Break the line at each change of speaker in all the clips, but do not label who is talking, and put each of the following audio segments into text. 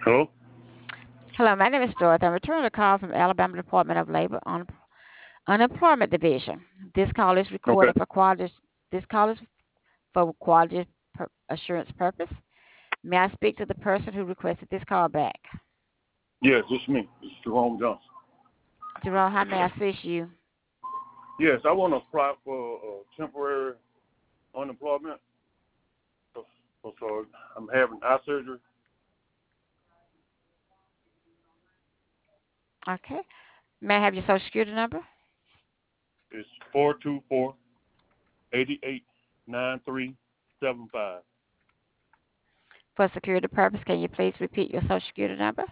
Hello?
Hello, my name is Dorothy. I'm returning a call from Alabama Department of Labor on Unemployment Division. This call is
Okay.
recorded for quality. This call is for quality assurance purpose. May I speak to the person who requested this call back?
Yes, it's me. It's Jerome Johnson.
Jerome, how may I assist you?
Yes, I want to apply for temporary unemployment. So I'm having eye surgery.
Okay. May I have your social security number?
It's 424-889375.
For security purpose, can you please repeat your social security number?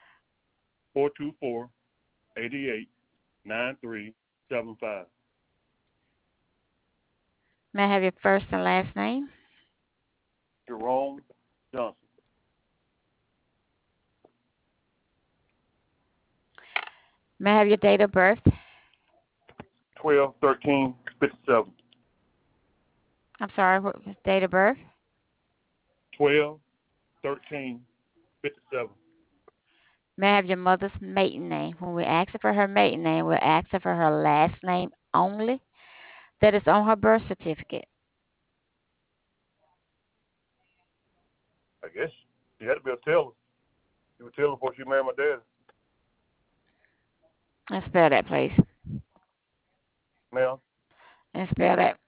424-889375.
May I have your first and last name?
Jerome Johnson.
May I have your date of birth?
12-13-57.
I'm sorry, what was date of birth?
12-13-57.
May I have your mother's maiden name? When we ask her for her maiden name, we're asking for her last name only. That is on her birth certificate.
I guess she had to be a teller. She was a teller before she married my dad.
And spell that, please.
Ma'am,
And spell that.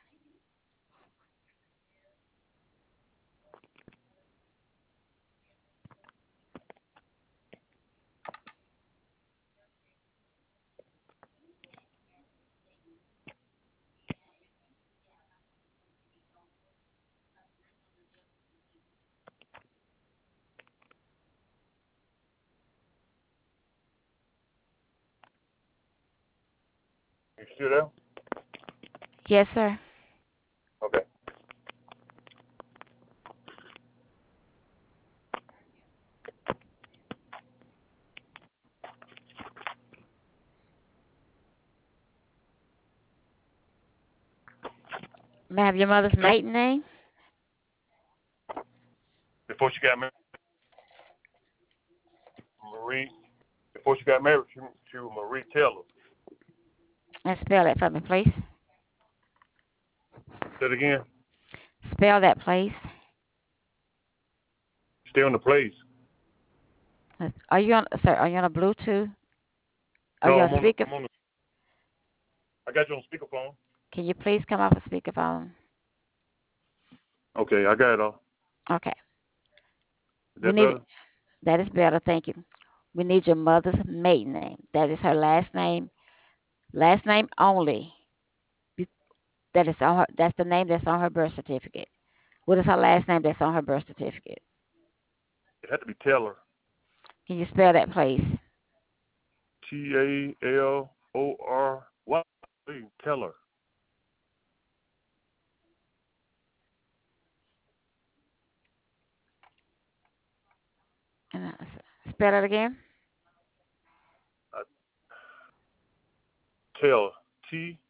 you still there?
Yes, sir.
Okay.
May I have your mother's maiden name?
Before she got married, Marie. Before she got married, she was Marie Taylor.
And spell that for me, please.
Say it again.
Spell that, please.
Stay on the place.
Are you on, sir? Are you on a Bluetooth? Are you
No,
on speaker?
I'm on the. I got you on speakerphone.
Can you please come off a speakerphone?
Okay, I got it all.
Okay.
Is
We
that
need
better?
that is better. Thank you. We need your mother's maiden name. That is her last name. Last name only. Be- That is on her. That's the name that's on her birth certificate. What is her last name that's on her birth certificate?
It had to be Taylor.
Can you spell that, please?
Talory. Taylor.
And spell it again.
Uh, Taylor. T.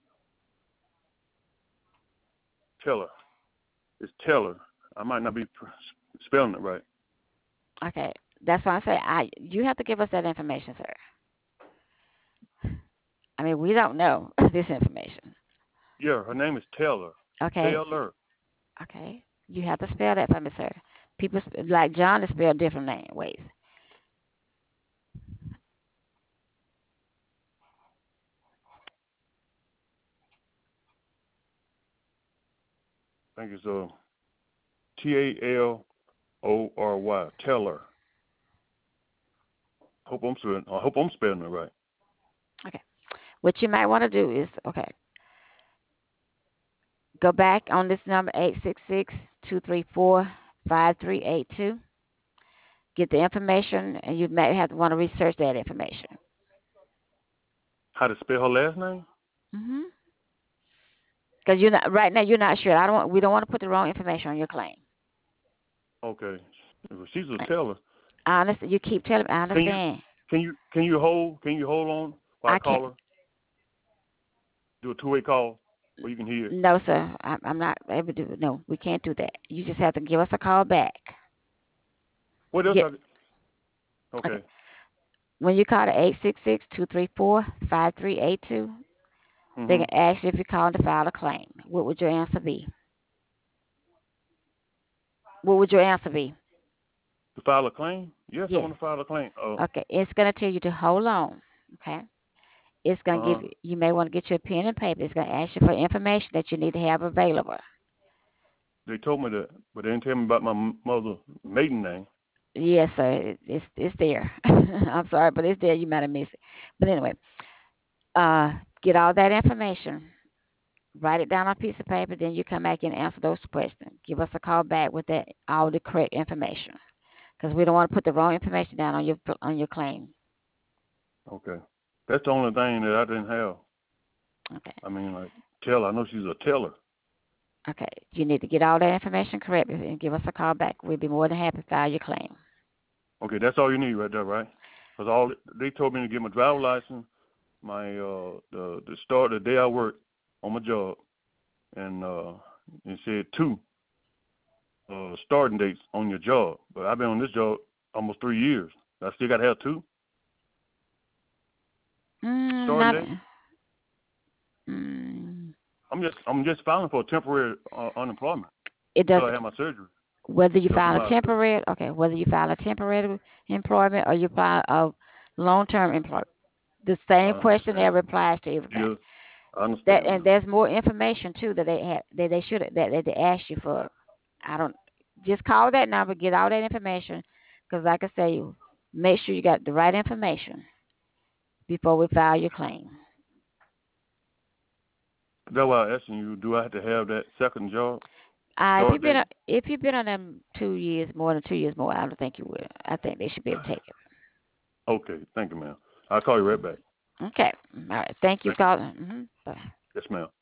Taylor. It's Taylor. I might not be spelling it right.
Okay, that's why I say you have to give us that information, sir. I mean, we don't know this information.
Yeah, her name is Taylor.
Okay,
Taylor.
okay, you have to spell that for me, sir. People like John is spelled different ways.
I think it's Talory. Taylor. I hope I'm spelling it right.
Okay, what you might want to do is go back on this number 866-234-5382. Get the information, and you may have to want to research that information.
How to spell her last name?
Mhm. Because you're not right now. You're not sure. I don't. We don't want to put the wrong information on your claim.
Okay. Well, she's a Taylor.
I understand. You keep telling me. I
Can you
understand.
can you hold on while I
I can't.
call her? Do a two-way call where you can hear it.
No, sir. I'm not able to. No, we can't do that. You just have to give us a call back.
What else?
Get.
Okay.
Okay. When you call the 866-234-5382, they
Mhm.
can ask you if you called to file a claim. What would your answer be? What would your answer be?
To file a claim? Yes, I
Yes.
want to file a claim.
Okay. It's going to tell you to hold on. Okay. It's going to
Uh-huh.
give you, you may want to get your pen and paper. It's going to ask you for information that you need to have available.
They told me that, but they didn't tell me about my mother's maiden name.
Yes, sir. It's there. I'm sorry, but it's there. You might have missed it. But anyway, uh, get all that information. Write it down on a piece of paper. Then you come back and answer those questions. Give us a call back with that all the correct information, because we don't want to put the wrong information down on your claim.
Okay. That's the only thing that I didn't have.
Okay.
I mean, like, teller. I know she's a teller.
Okay. You need to get all that information correct and give us a call back. We'll be more than happy to file your claim.
Okay, that's all you need right there, right? Because all they told me to get my driver license, my the start the day I worked on my job, and it said two starting dates on your job. But I've been on this job almost 3 years. I still got to have two starting
Not.
dates.
Mm,
I'm just filing for temporary unemployment
it does.
until I have my surgery.
Whether you
That's
file a
about it.
temporary, okay, whether you file a temporary employment or you file a long-term employment, the same
I
question
understand.
there applies to everything.
Yeah, I
That
understand,
and
man.
there's more information too that they should that they asked you for. I don't just call that number, get all that information, because like I say, make sure you got the right information before we file your claim.
That's why I'm asking you, do I have to have that second job start date?
If you've been on them 2 years more than 2 years more, I don't think you will. I think they should be able to take it.
Okay, thank you, ma'am. I'll call you right back.
Okay. All right. Thank you for
Thank you.
calling. Bye.
Yes, ma'am.